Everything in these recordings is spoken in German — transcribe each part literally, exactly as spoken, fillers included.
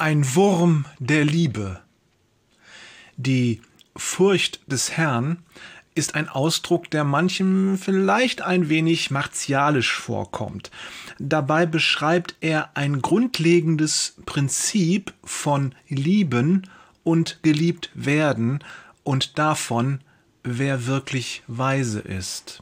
Ein Wurm der Liebe. Die Furcht des Herrn ist ein Ausdruck, der manchem vielleicht ein wenig martialisch vorkommt. Dabei beschreibt er ein grundlegendes Prinzip von Lieben und geliebt werden und davon, wer wirklich weise ist.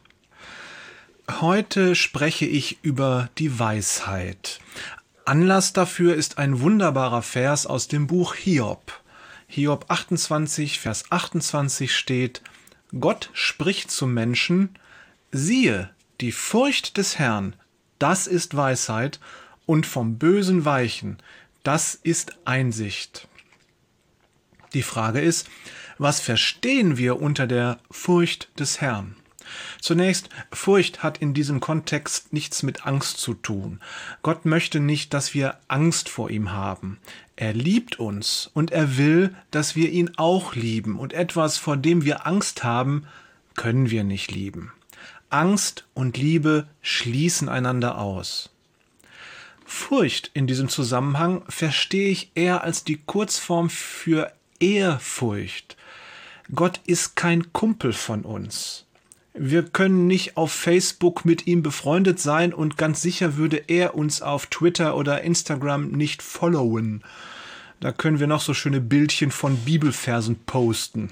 Heute spreche ich über die Weisheit. Anlass dafür ist ein wunderbarer Vers aus dem Buch Hiob. Hiob achtundzwanzig, Vers achtundzwanzig steht: Gott spricht zum Menschen: Siehe, die Furcht des Herrn, das ist Weisheit, und vom Bösen weichen, das ist Einsicht. Die Frage ist, was verstehen wir unter der Furcht des Herrn? Zunächst, Furcht hat in diesem Kontext nichts mit Angst zu tun. Gott möchte nicht, dass wir Angst vor ihm haben. Er liebt uns und er will, dass wir ihn auch lieben. Und etwas, vor dem wir Angst haben, können wir nicht lieben. Angst und Liebe schließen einander aus. Furcht in diesem Zusammenhang verstehe ich eher als die Kurzform für Ehrfurcht. Gott ist kein Kumpel von uns. Wir können nicht auf Facebook mit ihm befreundet sein und ganz sicher würde er uns auf Twitter oder Instagram nicht followen. Da können wir noch so schöne Bildchen von Bibelversen posten.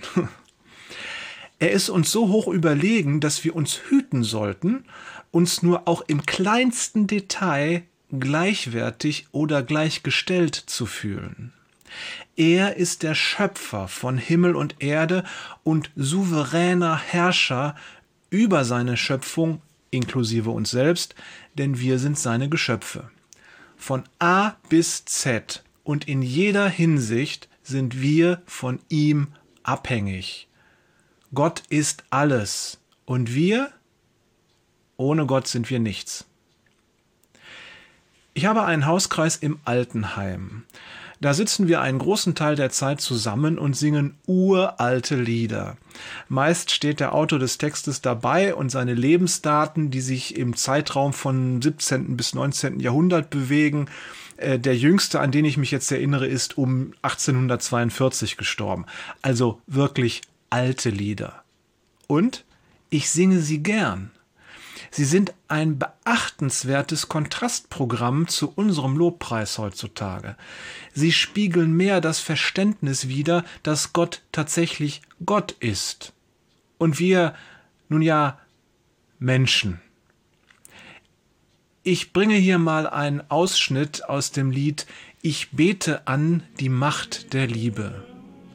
Er ist uns so hoch überlegen, dass wir uns hüten sollten, uns nur auch im kleinsten Detail gleichwertig oder gleichgestellt zu fühlen. Er ist der Schöpfer von Himmel und Erde und souveräner Herrscher über seine Schöpfung, inklusive uns selbst, denn wir sind seine Geschöpfe. Von A bis Z und in jeder Hinsicht sind wir von ihm abhängig. Gott ist alles und wir, ohne Gott sind wir nichts. Ich habe einen Hauskreis im Altenheim. Da sitzen wir einen großen Teil der Zeit zusammen und singen uralte Lieder. Meist steht der Autor des Textes dabei und seine Lebensdaten, die sich im Zeitraum von siebzehnten bis neunzehnten Jahrhundert bewegen. Der jüngste, an den ich mich jetzt erinnere, ist um achtzehnhundertzweiundvierzig gestorben. Also wirklich alte Lieder. Und ich singe sie gern. Sie sind ein beachtenswertes Kontrastprogramm zu unserem Lobpreis heutzutage. Sie spiegeln mehr das Verständnis wider, dass Gott tatsächlich Gott ist. Und wir, nun ja, Menschen. Ich bringe hier mal einen Ausschnitt aus dem Lied Ich bete an die Macht der Liebe.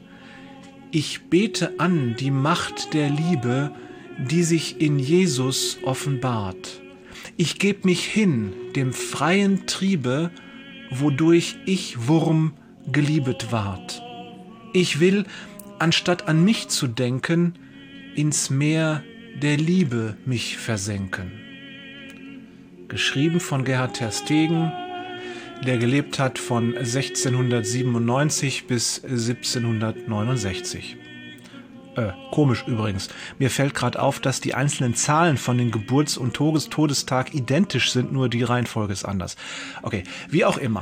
Ich bete an die Macht der Liebe, die sich in Jesus offenbart. Ich geb mich hin dem freien Triebe, wodurch ich Wurm geliebet ward. Ich will, anstatt an mich zu denken, ins Meer der Liebe mich versenken. Geschrieben von Gerhard Terstegen, der gelebt hat von sechzehnhundertsiebenundneunzig bis siebzehnhundertneunundsechzig. Äh, komisch übrigens. Mir fällt gerade auf, dass die einzelnen Zahlen von den Geburts- und Todes- Todestag identisch sind, nur die Reihenfolge ist anders. Okay, wie auch immer.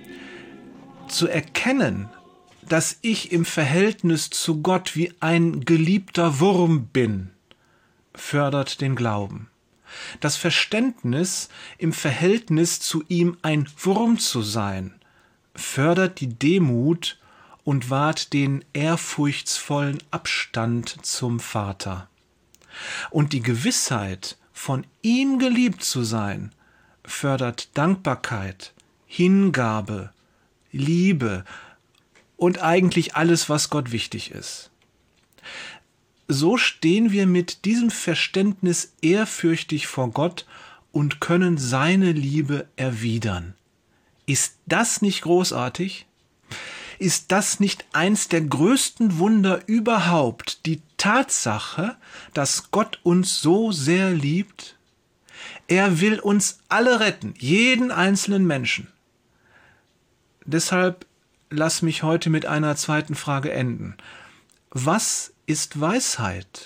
Zu erkennen, dass ich im Verhältnis zu Gott wie ein geliebter Wurm bin, fördert den Glauben. Das Verständnis, im Verhältnis zu ihm ein Wurm zu sein, fördert die Demut und wahrt den ehrfurchtsvollen Abstand zum Vater. Und die Gewissheit, von ihm geliebt zu sein, fördert Dankbarkeit, Hingabe, Liebe und eigentlich alles, was Gott wichtig ist. So stehen wir mit diesem Verständnis ehrfürchtig vor Gott und können seine Liebe erwidern. Ist das nicht großartig? Ist das nicht eins der größten Wunder überhaupt, die Tatsache, dass Gott uns so sehr liebt? Er will uns alle retten, jeden einzelnen Menschen. Deshalb lass mich heute mit einer zweiten Frage enden. Was ist Weisheit?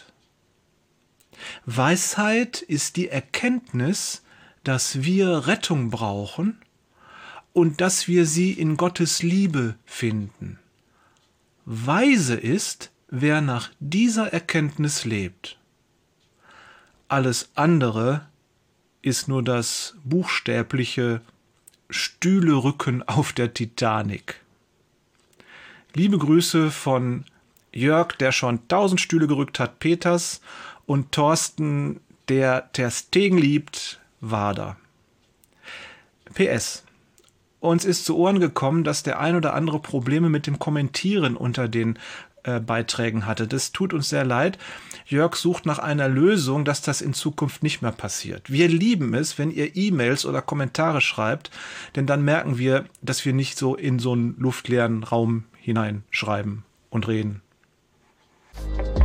Weisheit ist die Erkenntnis, dass wir Rettung brauchen und dass wir sie in Gottes Liebe finden. Weise ist, wer nach dieser Erkenntnis lebt. Alles andere ist nur das buchstäbliche Stühlerücken auf der Titanic. Liebe Grüße von Jörg, der schon tausend Stühle gerückt hat, Peters, und Thorsten, der Ter Stegen liebt, Wader. P S. Uns ist zu Ohren gekommen, dass der ein oder andere Probleme mit dem Kommentieren unter den äh, Beiträgen hatte. Das tut uns sehr leid. Jörg sucht nach einer Lösung, dass das in Zukunft nicht mehr passiert. Wir lieben es, wenn ihr E-Mails oder Kommentare schreibt, denn dann merken wir, dass wir nicht so in so einen luftleeren Raum hineinschreiben und reden.